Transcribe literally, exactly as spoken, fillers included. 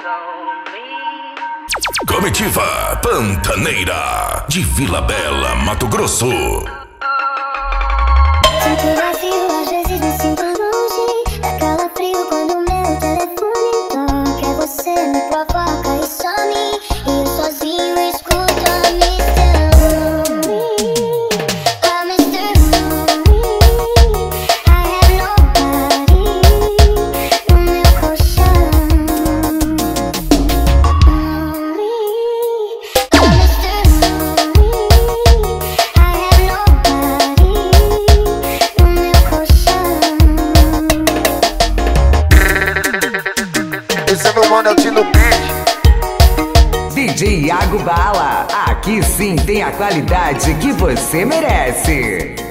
Comitiva Pantaneira, de Vila Bela, Mato Grosso. Sinto vazio, às vezes me sinto longe. Dá calafrio quando meu telefone toca. É você me provoca e some. E eu sozinho escuto a mister Lonely. A mister Lonely. I have nobody no meu colchão. Lonely. A mister Lonely. I have nobody no meu colchão. Esse é meu mano, é o Tino Beat. D J Iago Bala, aqui sim tem a qualidade que você merece.